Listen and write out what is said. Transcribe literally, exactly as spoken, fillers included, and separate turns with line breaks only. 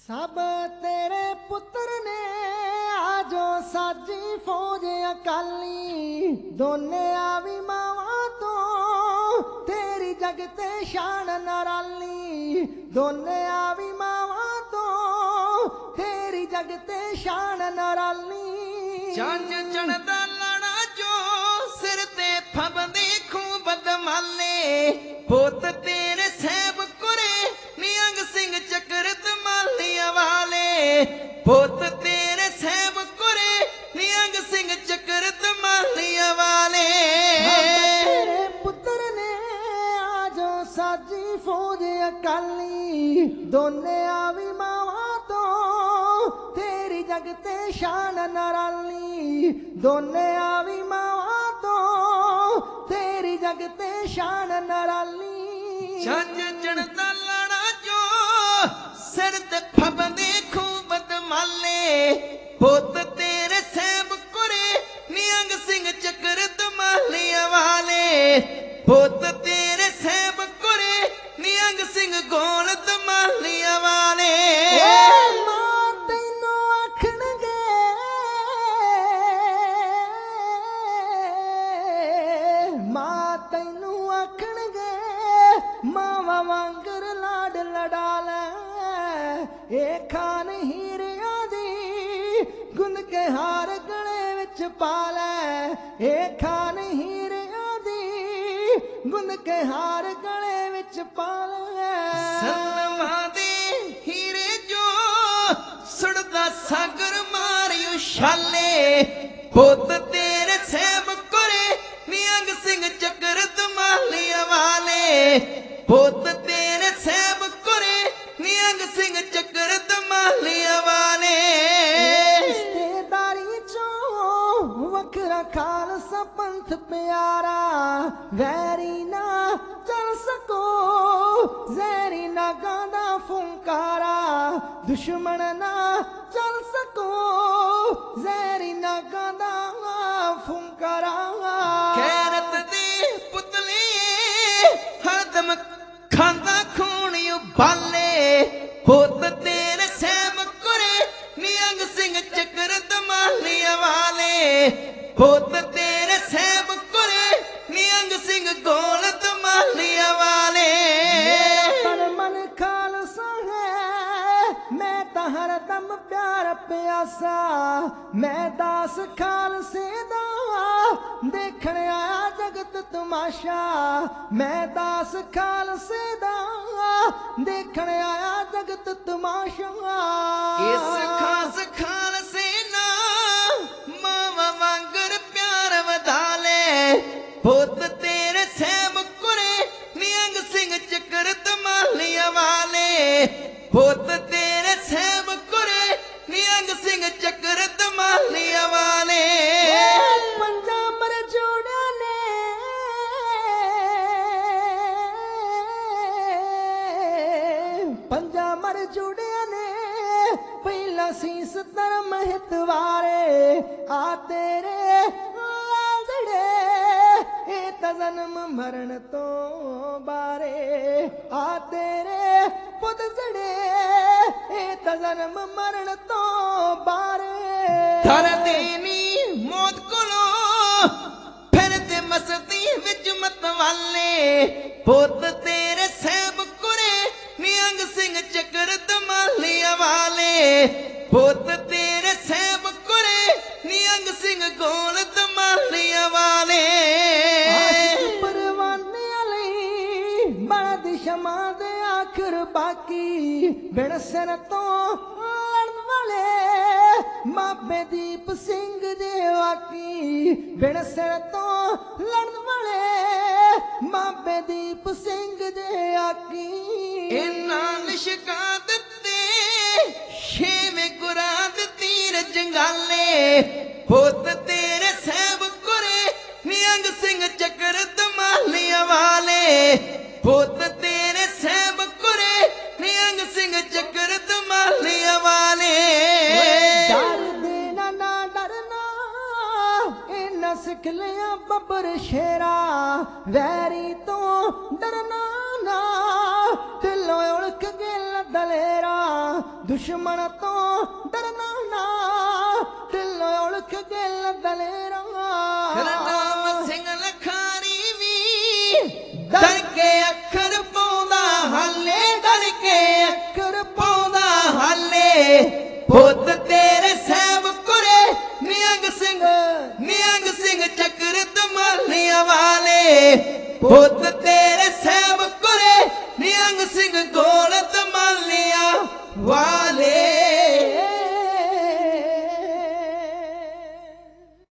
सब तेरे पुत्र ने आजो साजी फौज अकाली दोने आवी मावा तो तेरी जगते शान नराली दोने आवी मावा तो तेरी जगते शान नराली
चंज चढ़दा लाना जो सिर ते फबदे खूं बदमाले पुत तेरे सैब कुरे नियंग सिंह चक्रत मालिया वाले पुत तेरे सैब कुरे नियंग सिंह चक्रत मालिया वाले
तेरे पुत्र ने आजो साजी फौज अकाली दोने आवी मावा तो तेरी जगते शान नराली दोने आवी मावा तो तेरी जगते शान नराली
छंज चढ़दा लाना जो सिर ते फबदे खूं बदमाले पुत तेरे सैब कुरे नियंग सिंह चक्रत मालिया वाले पुत तेरे सैब कुरे नियंग सिंह गोलत मालिया वाले
मां तैनू आखणगे मां तैनू आखणगे मावा वांगर लाड लड़ा ले ए खान हीरिया दी गुंद के हार गले विच पा ले ए खान हीरिया दी गुंद के हार गले विच पा ले
सलमा दे हीरे जो सुड़दा सागर मारियो शाले पुत तेरे सैब कुरे नियंग सिंह चक्रत मालिया वाले पुत तेरे सैब कुरे नियंग सिंह चक्रत मालिया वाले
रिश्तेदारी चो वखरा खालसा पंथ प्यारा वैरी ना चल सको जहरी ना गांदा फुंकारा दुश्मन ना चल सको जहरी ना गांदा फुंकारा
गैरत दे पुतले हरदम खांदा खून उबाले पुत तेरे सैम कुरे नियंग सिंह चक्रत मालिया वाले पुत तेरे सैम कुरे नियंग सिंह गोलत मालिया वाले
तन मन खालसा है मैं तो हरदम प्यार प्यासा मैं दास खालसे दा देखण आया जगत तमाशा मैं दास खालसे दा देखण आया जगत तमाशा
इस खास खालसे ना मावा वांगर प्यार वधाले पुत तेरे सैम कुरे नियंग सिंह चक्रत मालिया वाले पुत तेरे सैम कुरे नियंग सिंह चक्रत मालिया वाले
पंजा मर जोड़ा ने पंजा मर जोड़िया ने पहला सीस धर्म हितवारे आ तेरे लालड़े ए ता जन्म मरण तो बारे आ तेरे पुत जड़े ए ता जन्म मरण तो बारे
धर देनी मौत कोलो फिर ते मस्ती विच मत वाले पुत तेरे सैब कुरे नियंग सिंह चक्रत मालिया वाले पुत तेरे सैब कुरे नियंग सिंह गोलत मालिया वाले
आशिक परवाने आले बड़ा दिशमा दे आखिर बाकी बिन सिर तो लड़न वाले मापे दीप सिंह दे वाकी बिन सिर तो लड़न वाले मापे दीप सिंह दे आकी
इन्ना लिशका दिते छेवें गुरा दे तीर जंगाले पुत तेरे सैब कुरे नियंग सिंह चक्रत मालिया वाले पुत तेरे सैब कुरे नियंग सिंह चक्रत मालिया वाले
डर देना ना डरना इन्ना सिख लिया बब्बर शेरा वैरी तो डरना ना दिलों उड़क गया दलेरा ਦੁਸ਼ਮਣ ਤੋਂ ਡਰਨਾ ਨਾ ਦਿਲ ਉਲਕ ਗਿਲ ਦਲੇਰਾ
ਕਰਨਾ